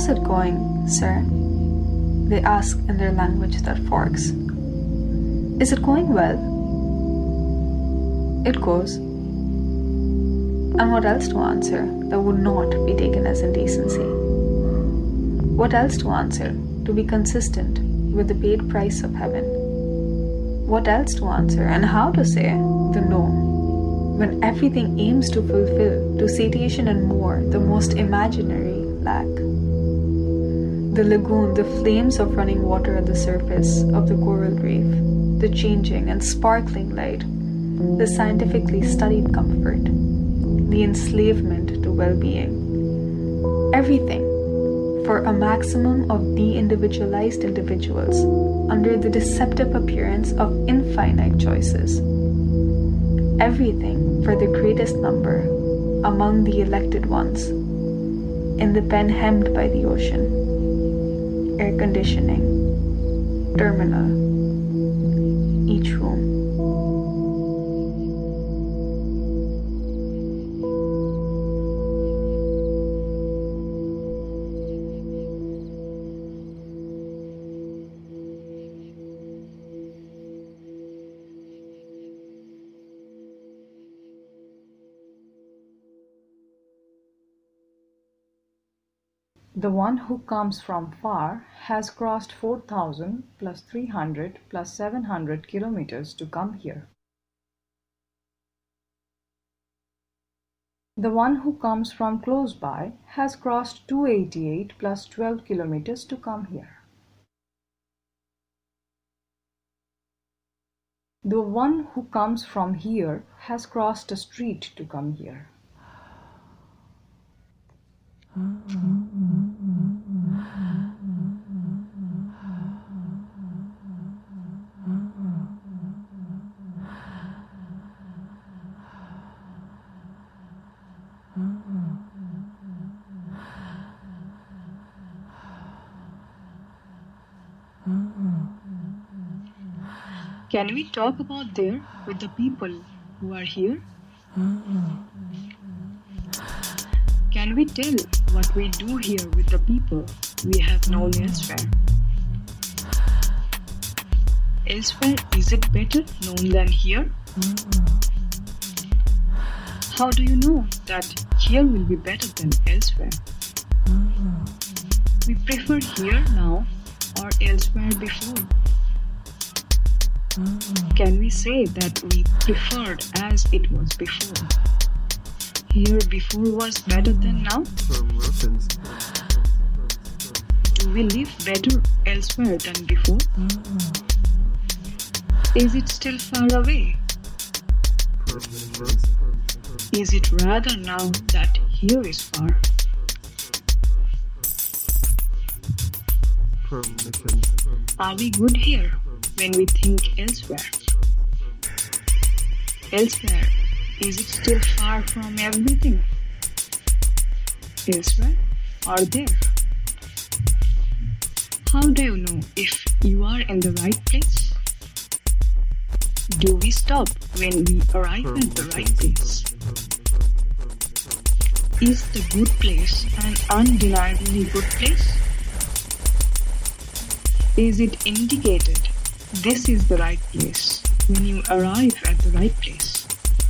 How's it going, sir? They ask in their language that forks. Is it going well? It goes. And what else to answer that would not be taken as indecency? What else to answer to be consistent with the paid price of heaven? What else to answer and how to say the no when everything aims to fulfill to satiation and more the most imaginary lack? The lagoon, the flames of running water at the surface of the coral reef, the changing and sparkling light, the scientifically studied comfort, the enslavement to well-being, everything for a maximum of de-individualized individuals under the deceptive appearance of infinite choices. Everything for the greatest number among the elected ones in the pen hemmed by the ocean. Air conditioning, terminal, each room. The one who comes from far has crossed 4,000 plus 300 plus 700 kilometers to come here. The one who comes from close by has crossed 288 plus 12 kilometers to come here. The one who comes from here has crossed a street to come here. Can we talk about there with the people who are here? Can we tell what we do here with the people we have known elsewhere? Elsewhere, is it better known than here? How do you know that here will be better than elsewhere? We prefer here now or elsewhere before. Can we say that we preferred as it was before? Here before was better than now? Do we live better elsewhere than before? Is it still far away? Is it rather now that here is far? Are we good here when we think elsewhere? Elsewhere, is it still far from everything? Elsewhere or there? How do you know if you are in the right place? Do we stop when we arrive at the right place? Is the good place an undeniably good place? Is it indicated this is the right place when you arrive at the right place?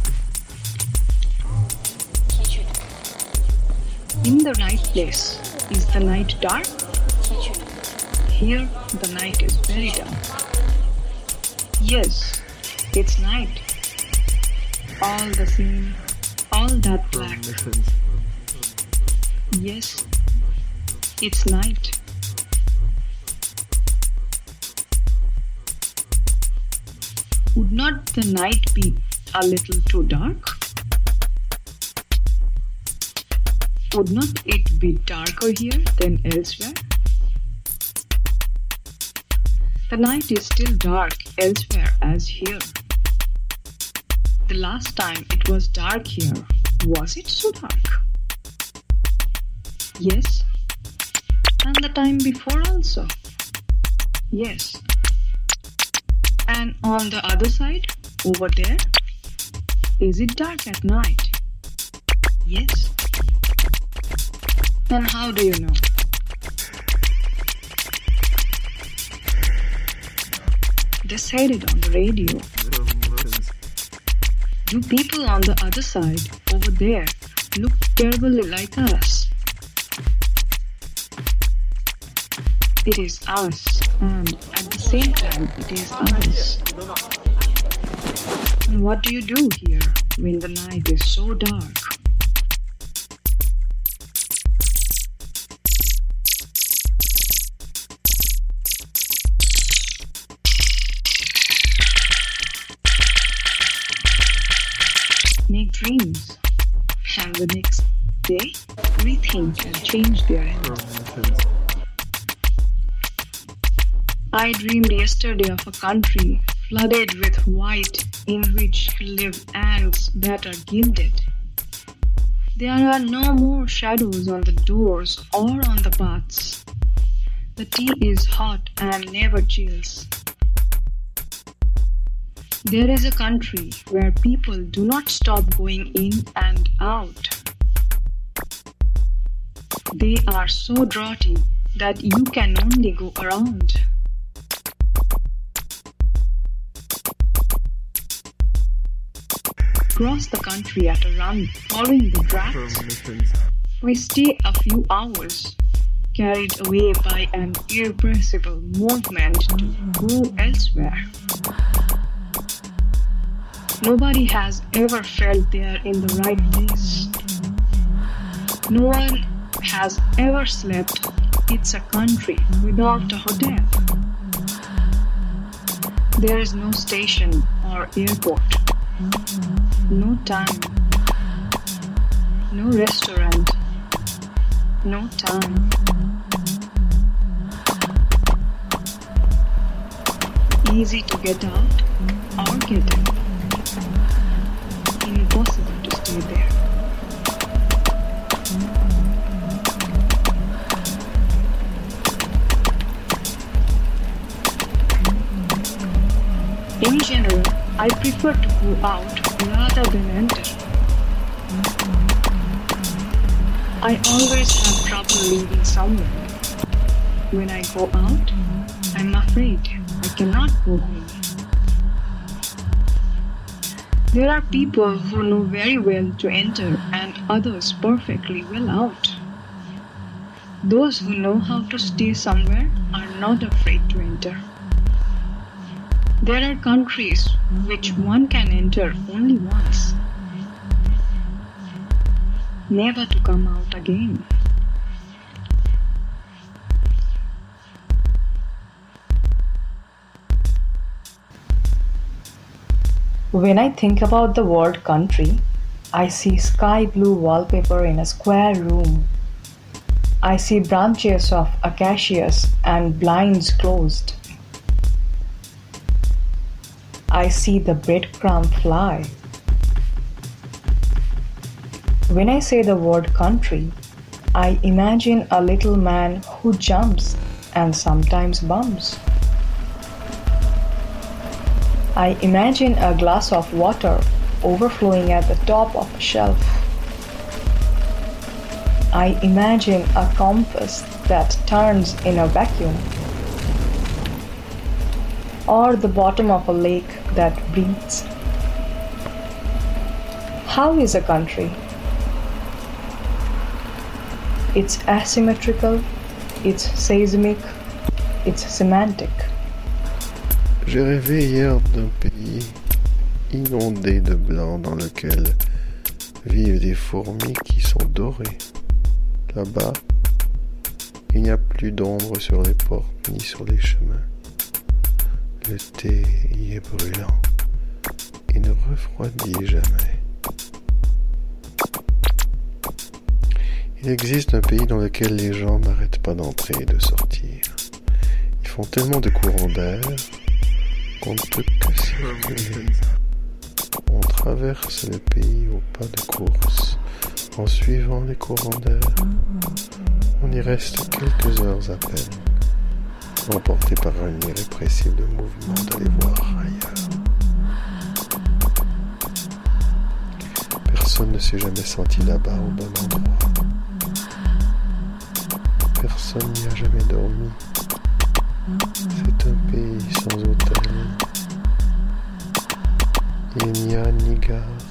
In the right place, is the night dark? Here, the night is very dark. Yes, it's night. All the same, all that black. Yes, it's night. Would not the night be a little too dark? Would not it be darker here than elsewhere? The night is still dark elsewhere as here. The last time it was dark here, was it so dark? Yes. And the time before also? Yes. And on the other side, over there, is it dark at night? Yes. Then how do you know? They said it on the radio. Do people on the other side, over there, look terribly like us? It is us, and at the same time, it is us. And what do you do here when the night is so dark? Make dreams, and the next day, rethink and change their end. I dreamed yesterday of a country flooded with white in which live ants that are gilded. There are no more shadows on the doors or on the paths. The tea is hot and never chills. There is a country where people do not stop going in and out. They are so draughty that you can only go around. Cross the country at a run, following the drafts. We stay a few hours, carried away by an irrepressible movement to go elsewhere. Nobody has ever felt they are in the right place. No one has ever slept. It's a country without a hotel. There is no station or airport. No time. No restaurant. No time. Easy to get out or get in. Impossible to stay there. In general, I prefer to go out rather than enter. I always have trouble leaving somewhere. When I go out, I'm afraid I cannot go home. There are people who know very well to enter and others perfectly well out. Those who know how to stay somewhere are not afraid to enter. There are countries which one can enter only once, never to come out again. When I think about the word country, I see sky blue wallpaper in a square room. I see branches of acacias and blinds closed. I see the breadcrumb fly. When I say the word country, I imagine a little man who jumps and sometimes bumps. I imagine a glass of water overflowing at the top of a shelf. I imagine a compass that turns in a vacuum, or the bottom of a lake that breathes. How is a country? It's asymmetrical, it's seismic, it's semantic. J'ai rêvé hier d'un pays inondé de blanc dans lequel vivent des fourmis qui sont dorées. Là-bas, il n'y a plus d'ombre sur les portes ni sur les chemins. Le thé y est brûlant et ne refroidit jamais. Il existe un pays dans lequel les gens n'arrêtent pas d'entrer et de sortir. Ils font tellement de courants d'air qu'on ne peut que circuler. On traverse le pays au pas de course, en suivant les courants d'air. On y reste quelques heures à peine, emporté par un irrépressible mouvement d'aller voir ailleurs. Personne ne s'est jamais senti là-bas au bon endroit. Personne n'y a jamais dormi. C'est un pays sans hôtel, gare,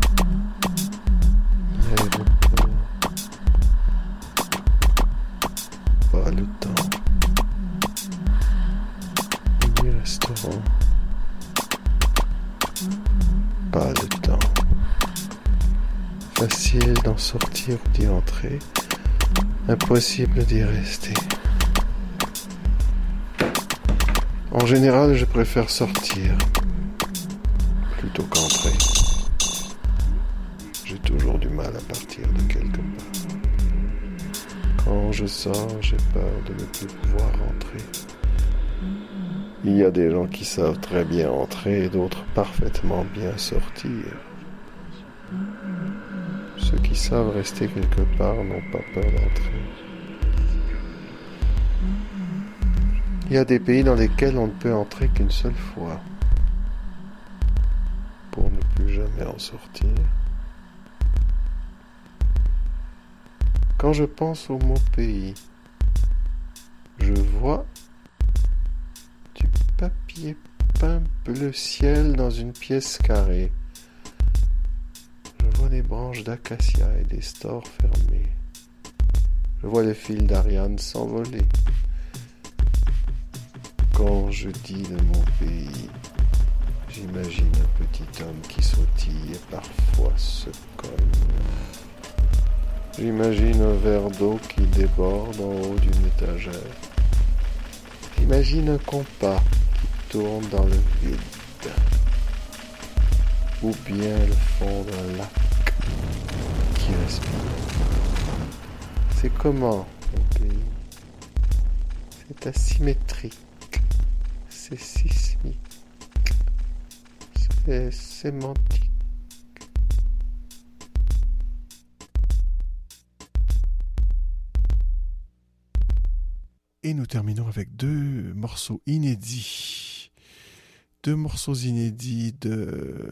l'aéroport, pas le temps, ni restaurant, pas le temps. Facile d'en sortir ou d'y entrer, impossible d'y rester. En général, je préfère sortir plutôt qu'entrer. J'ai toujours du mal à partir de quelque part. Quand je sors, j'ai peur de ne plus pouvoir rentrer. Il y a des gens qui savent très bien entrer et d'autres parfaitement bien sortir. Ceux qui savent rester quelque part n'ont pas peur d'entrer. Il y a des pays dans lesquels on ne peut entrer qu'une seule fois pour ne plus jamais en sortir. Quand je pense au mot pays, je vois du papier peint bleu ciel dans une pièce carrée. Je vois des branches d'acacia et des stores fermés. Je vois le fil d'Ariane s'envoler. Quand je dis de mon pays, j'imagine un petit homme qui sautille et parfois se colle. J'imagine un verre d'eau qui déborde en haut d'une étagère. J'imagine un compas qui tourne dans le vide. Ou bien le fond d'un lac qui respire. C'est comment, mon pays? C'est asymétrique. C'est sismique, c'est sémantique. Et nous terminons avec deux morceaux inédits. Deux morceaux inédits de...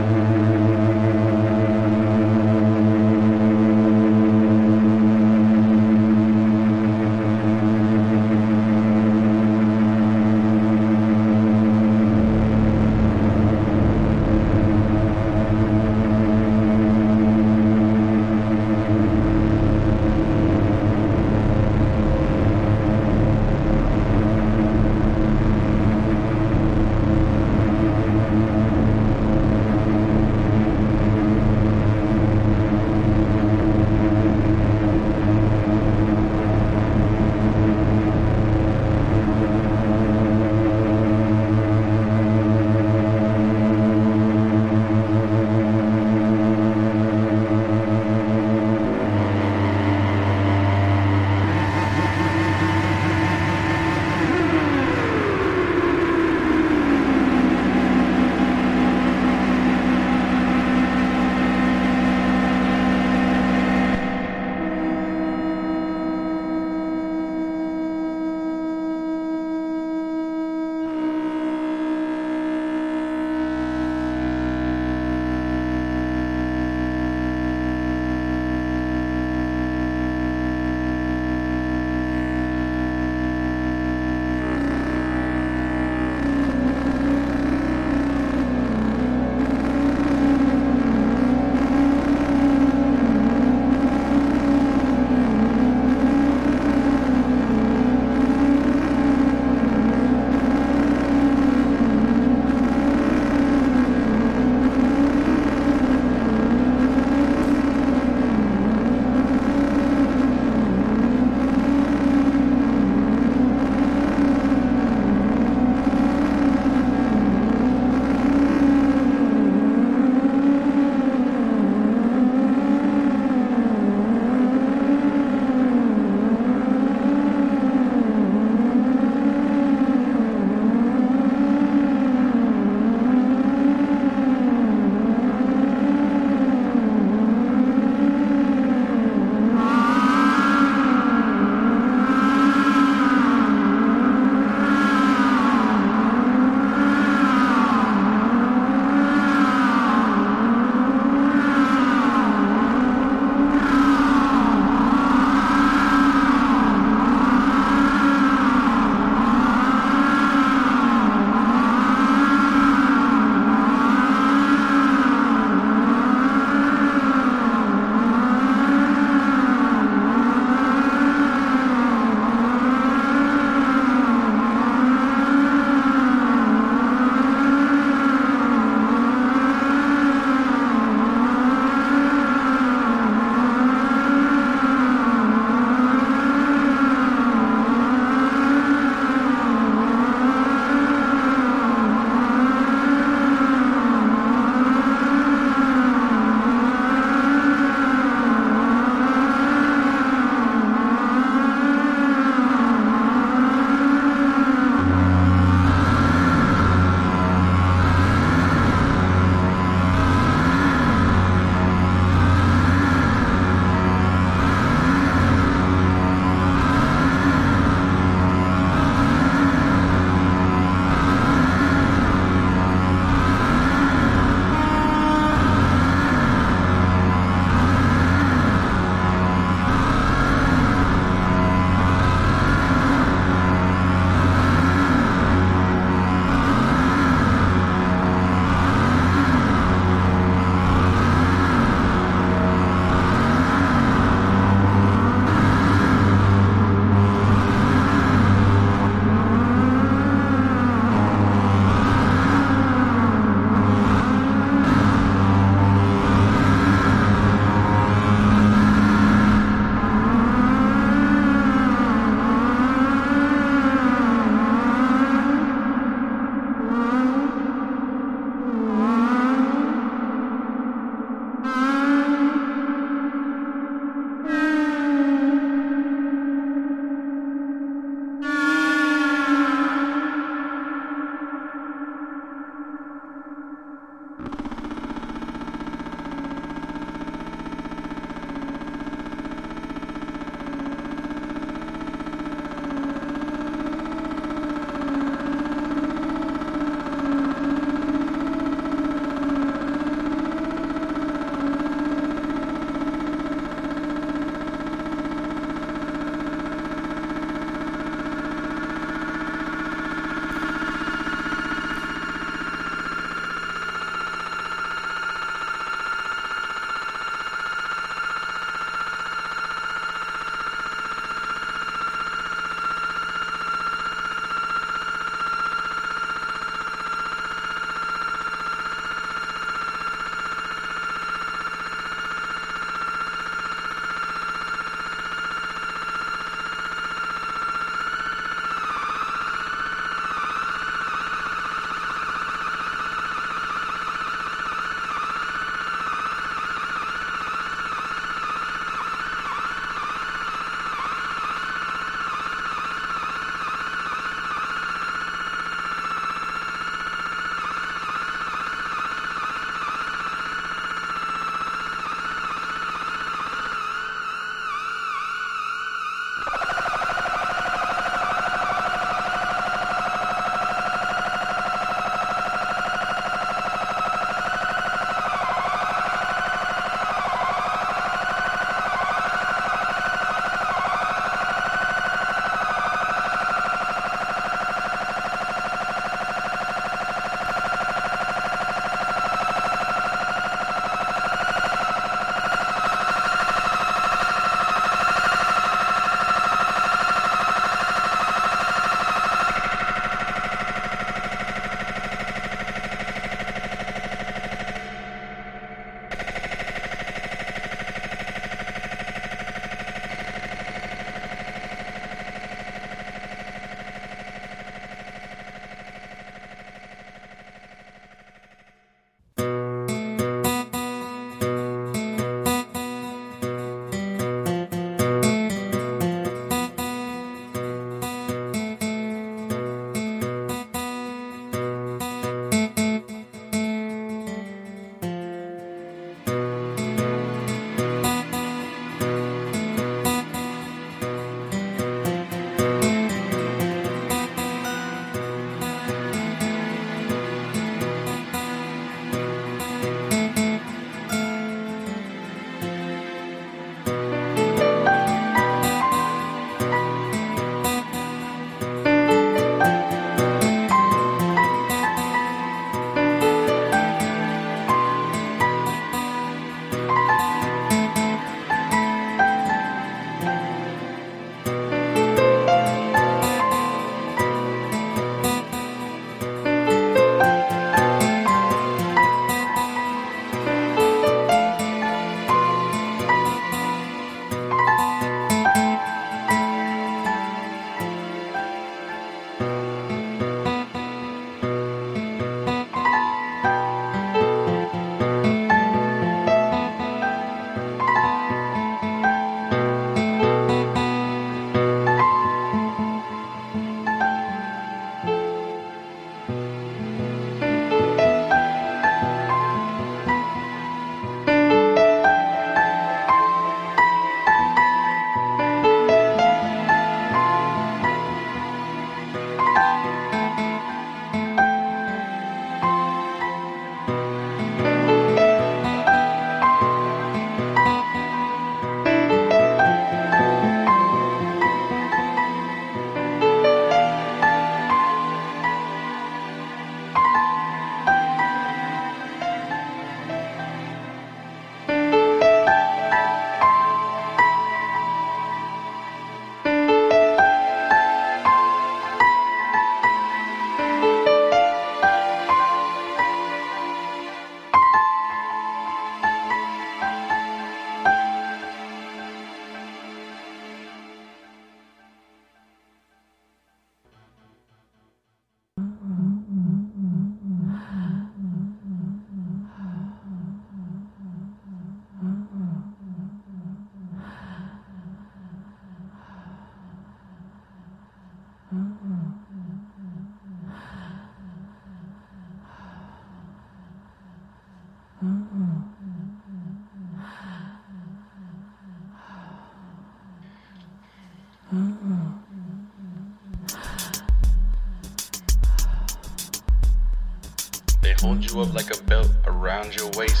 hold you up like a belt around your waist.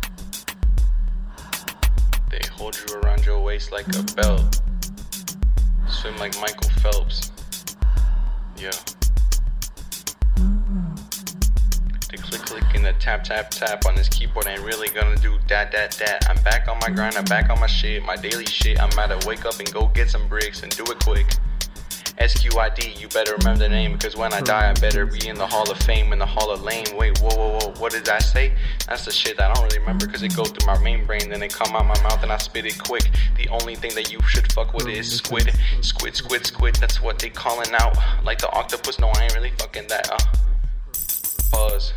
They hold you around your waist like a belt. Swim like Michael Phelps. Yeah. The click and the tap on this keyboard ain't really gonna do that. I'm back on my grind, I'm back on my shit, my daily shit. I'm about to wake up and go get some bricks and do it quick. SQID, you better remember the name, because when I die I better be in the Hall of Fame, in the Hall of Lame. Wait, whoa, what did I say? That's the shit that I don't really remember, because it go through my main brain, then it come out my mouth and I spit it quick. The only thing that you should fuck with is squid, that's what they calling out. Like the octopus, no I ain't really fucking that. Pause.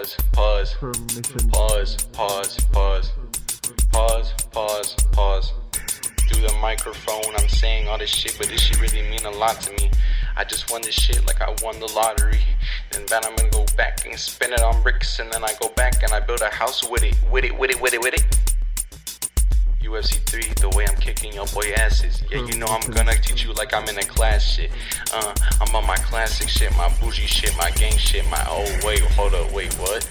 Through the microphone, I'm saying all this shit, but this shit really mean a lot to me. I just won this shit like I won the lottery. And then I'm gonna go back and spend it on bricks, and then I go back and I build a house with it. UFC 3, the way I'm kicking your boy asses. Yeah, you know I'm gonna teach you like I'm in a class shit. I'm on my classic shit, my bougie shit, my gang shit, my wait, hold up, wait, what?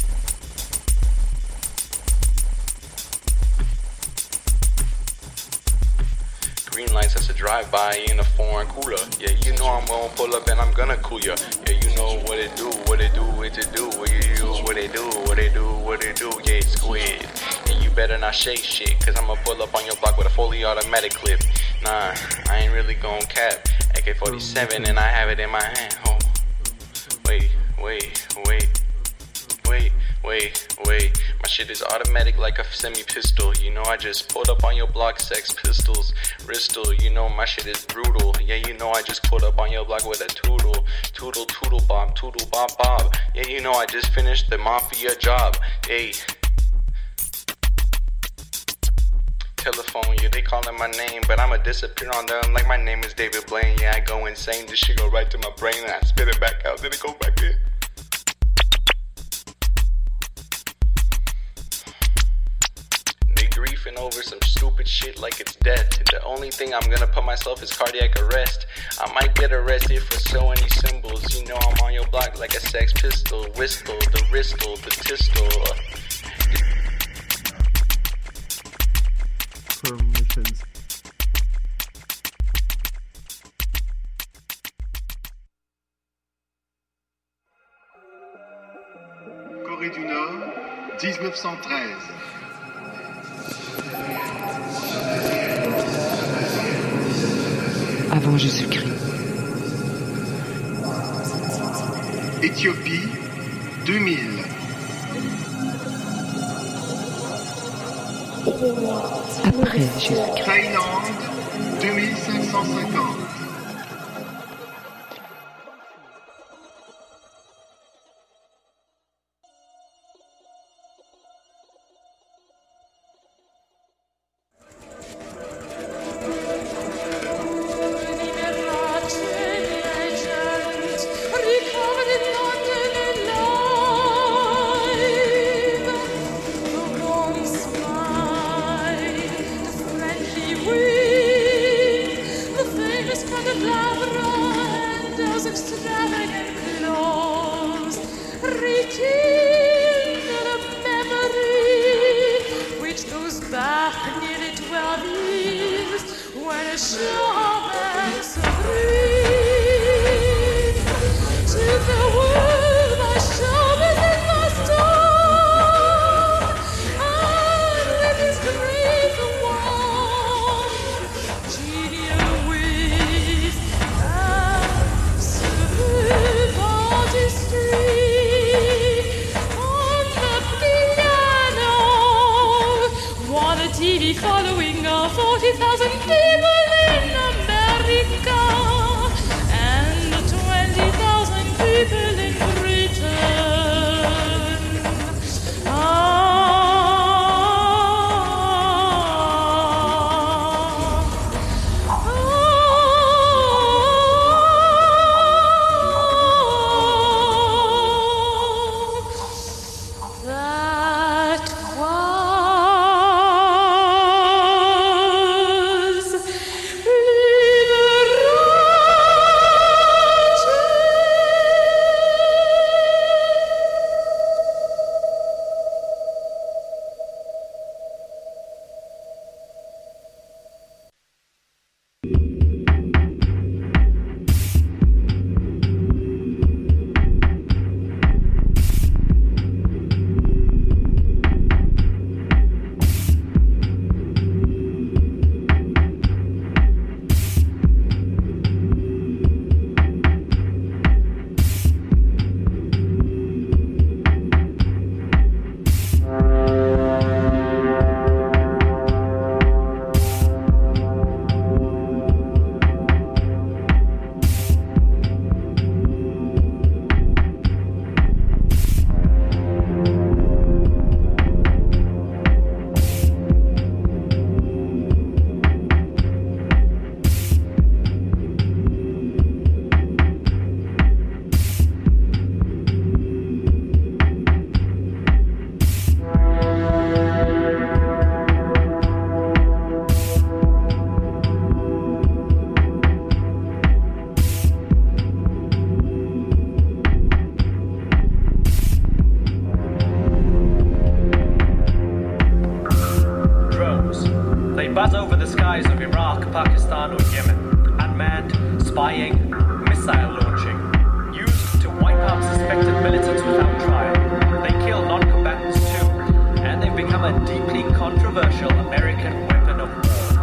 Green lights, that's a drive-by in a foreign cooler. Yeah, you know I'm gonna pull up and I'm gonna cool ya. Yeah, you know what it do, what it do, what it do, yeah, it's squid. And you better not shake shit, cause I'ma pull up on your block with a fully automatic clip. Nah, I ain't really gon' cap. AK-47 and I have it in my hand. Oh, wait. My shit is automatic like a semi-pistol. You know I just pulled up on your block, Sex Pistols, Bristol. You know my shit is brutal. Yeah, you know I just pulled up on your block with a toodle bob. Yeah, you know I just finished the mafia job. Hey. Telephone, yeah, they calling my name, but I'ma disappear on them like my name is David Blaine. Yeah, I go insane, this shit go right to my brain and I spit it back out, then it go back in. Griefing over some stupid shit like it's death. The only thing I'm gonna put myself is cardiac arrest. I might get arrested for so many symbols. You know I'm on your block like a Sex Pistol, whistle, the wristle, the tistle. Permissions. Corée du Nord, 1913. Avant Jésus-Christ. Éthiopie, 2000. Après Jésus-Christ. Thaïlande, 2550. The famous Iran or Yemen. Unmanned, spying, missile launching. Used to wipe out suspected militants without trial. They kill non-combatants too. And they've become a deeply controversial American weapon of war.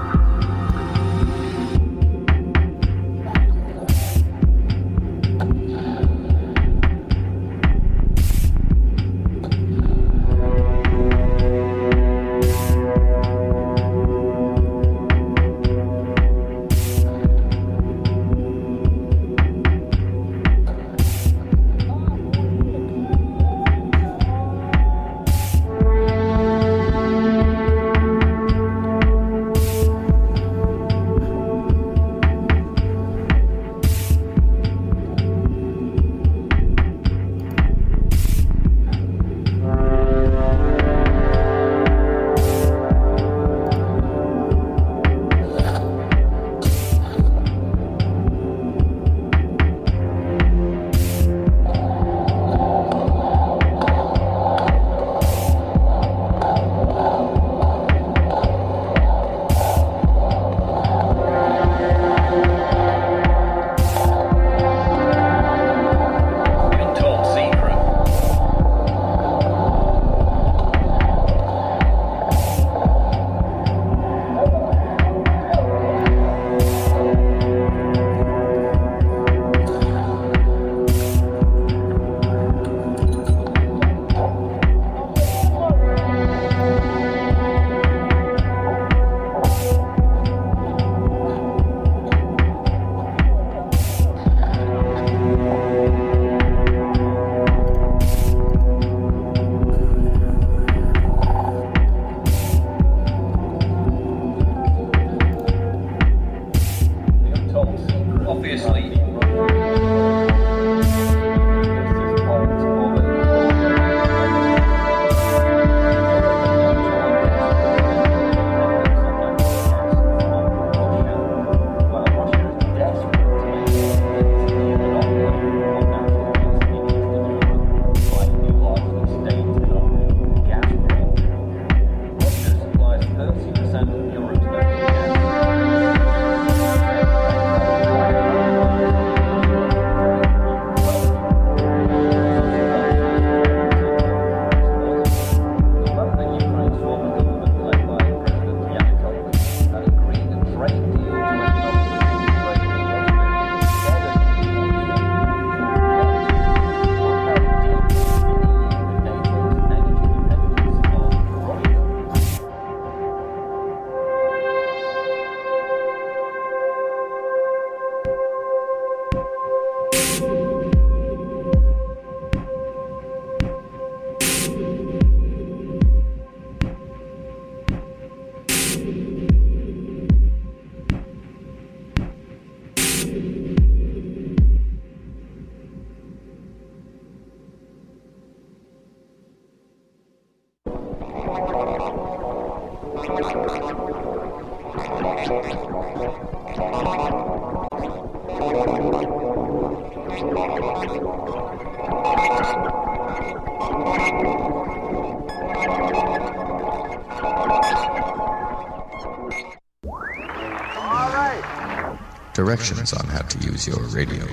Directions on how to use your radio.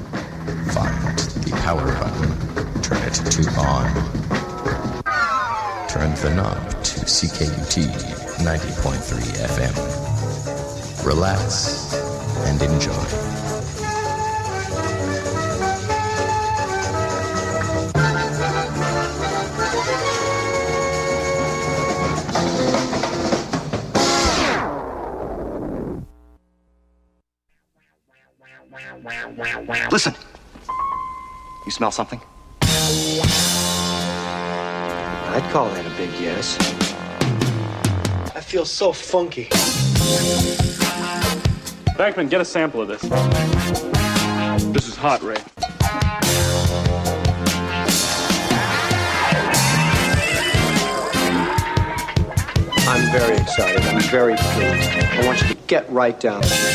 Find the power button. Turn it to on. Turn the knob to CKUT 90.3 FM. Relax and enjoy. Listen. You smell something? I'd call that a big yes. I feel so funky. Backman, get a sample of this. This is hot, Ray. I'm very excited. I'm very pleased. I want you to get right down there.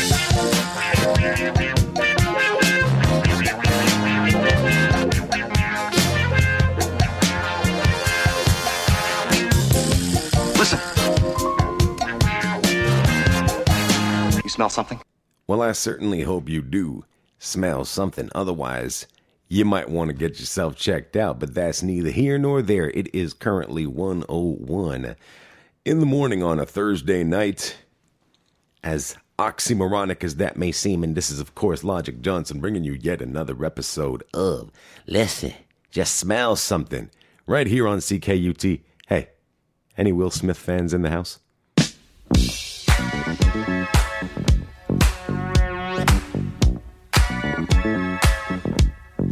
Listen. You smell something? Well, I certainly hope you do smell something. Otherwise, you might want to get yourself checked out, but that's neither here nor there. It is currently 1:01 in the morning on a Thursday night. As oxymoronic as that may seem, and this is, of course, Logic Johnson bringing you yet another episode of Listen, Just Smell Something, right here on CKUT. Hey, any Will Smith fans in the house?